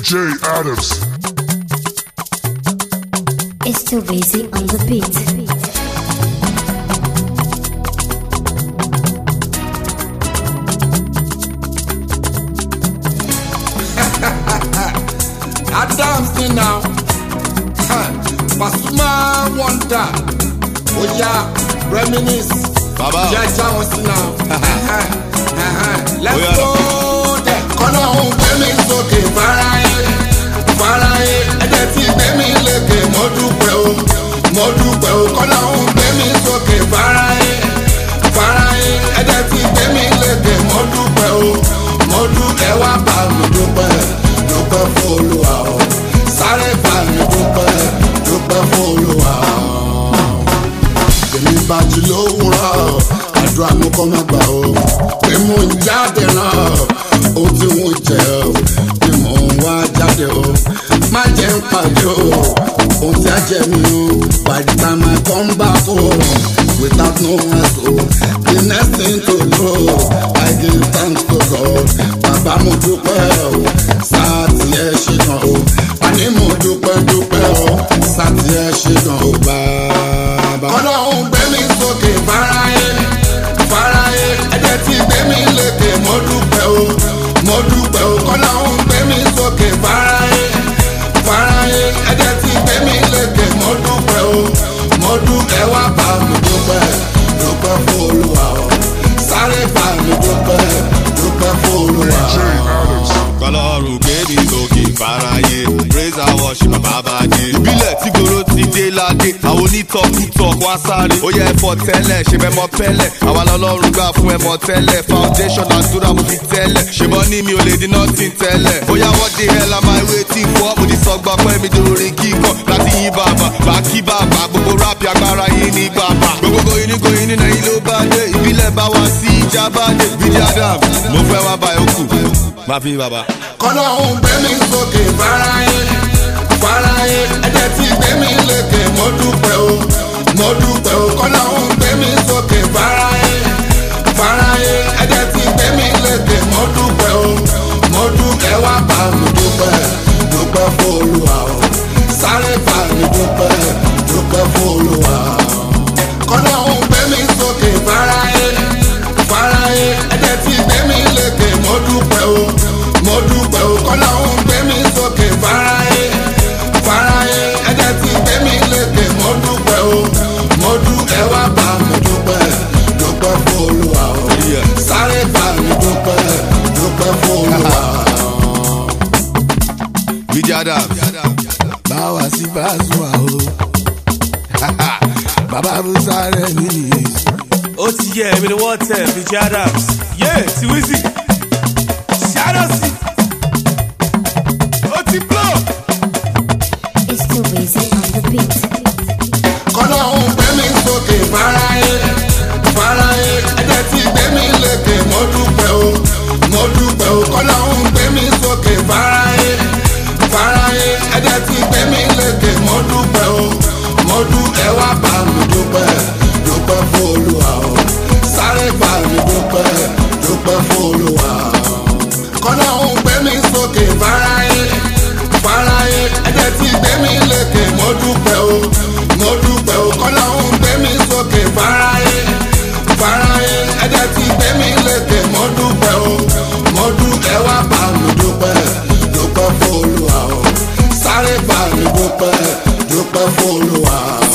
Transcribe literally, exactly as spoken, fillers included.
J Adams. It's too busy on the beat. Adams now. Pasuma wonder. Oh yeah, reminisce. Baba. Jaja wants now. Let's go there. Kọ́nà òun gbé mi sókè fáráyé. Fáráyé ẹ̀jẹ̀ tí gbé mi lékè mo dúpẹ́ o. Mo dúpẹ́ o. Kọ́nà òun gbé mi sókè fáráyé. Fáráyé ẹ̀jẹ̀ tí gbé mi lékè mo dúpẹ́ o. Mo dúpẹ́ wá bá mi dúpẹ́. Dúpẹ́ fún Olúwa o. Sáré bá mi dúpẹ́. Dúpẹ́ fún Olúwa o. Èmi bàjẹ́ lówùrọ̀. Àdúrà mú kọ́ má gbà o. Pé mo ń jáde náà. Ohun tí wọ́n jẹ o. Ni mò ń wá jáde o. Má jẹ́ ń pàdé o. Ohun tí a jẹ mi o. By the time I come back home. Without no rest o. The next thing to know. I give thanks to God. Bàbá mo dúpẹ́ o. Sáà tí ẹ ṣe gan o. Àní mo dúpẹ́ dúpẹ́ o. Sáà tí ẹ ṣe gan o bàbá. Ọlọ́run gbé mi sókè fáráyé. Fáráyé ẹ̀jẹ̀ tí gbé mi lékè mo dúpẹ́ o. Mo dúpẹ́ o. Ọlọ́run gbé mi sókè fáráyé. Fáráyé ẹ̀jẹ̀ tí gbé mi lékè mo dúpẹ́ o. Mo dúpẹ́ wá bá mi dúpẹ́. Dúpẹ́ fún Olúwa o. Sáré bá mi dúpẹ́. Dúpẹ́ fún Olúwa o. Kọ́lọ́run gbé mi sókè fáráyé. Praise and worship bàbá dé. Ìbílẹ̀ tí gbòòrò ti dé ládé. Àwọn onítọ̀kùtọ̀ wá sáré. Ó yẹ ẹ̀fọ́ tẹ́lẹ̀, ṣe bẹ́ẹ̀ mọ pẹ́lẹ̀. Àwa lọ́lọ́run gbà fún ẹ̀mọ tẹ́lẹ̀. Foundation àdúrà mo fi tẹ́lẹ̀. Ṣèbọn ní mi ò lè di nothing tẹ́lẹ̀. Ó yá what the hell am I waiting for? Mo ti sọ gbà pé mi dòrò rìn kíkọ́. Láti yín bàbá, bá kí bàbá. Gbogbo rápì agbára yín ní bàbá. Gbogbo goyin ní goyin ní ẹ̀yin ló bá dé. Ìbílẹ̀ bá wá sí ìjà bá dé. Bíjì Adams, mo fẹ́ wá bá yòókù. Má fi bàbá. Kọ́nà òun gbé mi sókè fáráyé. Fáráyé ẹ̀jẹ̀ tí gbé mi lékè mo dúpẹ́ o. Mo dúpẹ́ o. Kọ́nà òun gbé mi sókè fáráyé. Fáráyé ẹ̀jẹ̀ tí gbé mi lékè mo dúpẹ́ o. Mo dúpẹ́ wá bá mi dúpẹ́. Dúpẹ́ fún Olúwa o. Sáré bá mi dúpẹ́. Dúpẹ́ fún Olúwa o. Kọ́nà òun gbé mi sókè fáráyé. Fáráyé ẹ̀jẹ̀ tí gbé mi lékè mo dúpẹ́ o. Mo dúpẹ́ o. Kọ́nà òun gbé mi sókè fáráyé. Fáráyé ẹ̀jẹ̀ tí gbé mi lékè mo dúpẹ́ o. Mo dúpẹ́ wá bá mi dúpẹ́. Dúpẹ́ fún Olúwa o. Sáré bá mi dúpẹ́. Dúpẹ́ fún Olúwa o. Bíjì Adams. Báwa sí Pasuma o. Bàbá Musa rẹ̀ nìyí. Ó ti yẹ ẹ̀mí ni wọ́n tẹ̀ Bíjì Adams. Yé ti Wizzy. Shadows. Ó ti blow. It's too busy on the beat. Kọ́nà òun gbé mi sókè fáráyé. Fáráyé ẹ̀jẹ̀ tí gbé mi lékè mo dúpẹ́ o. Mo dúpẹ́ o. Kọ́nà òun gbé mi sókè fáráyé. Fáráyé ẹ̀jẹ̀ tí gbé mi lékè mo dúpẹ́ o. Mo dúpẹ́ wá bá mi dúpẹ́. Dúpẹ́ fún Olúwa o. Sáré bá mi dúpẹ́. Dúpẹ́ fún Olúwa o. Kọ́nà òun gbé mi sókè fáráyé. Fáráyé ẹ̀jẹ̀ tí gbé mi lékè mo dúpẹ́ o. Mo dúpẹ́ o. Kọ́nà òun gbé mi sókè fáráyé. Fáráyé ẹ̀jẹ̀ tí gbé mi lékè mo dúpẹ́ o. Mo dúpẹ́ wá bá mi dúpẹ́. Dúpẹ́ fún Olúwa o. Sáré bá mi dúpẹ́. Dúpẹ́ fún Olúwa o.